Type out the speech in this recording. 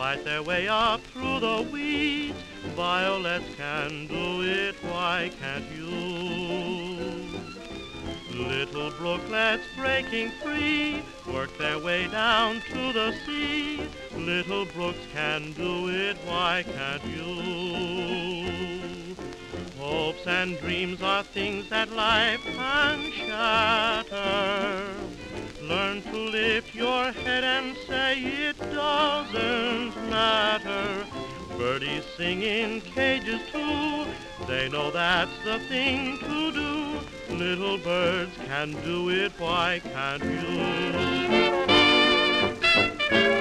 fight their way up through the weeds. Violets can do it, why can't you? Little brooklets breaking free work their way down to the sea. Little brooks can do it, why can't you? Hopes and dreams are things that life can shatter. Learn to lift your head and say it doesn't matter. Birdies sing in cages too, they know that's the thing to do. Little birds can do it, why can't you?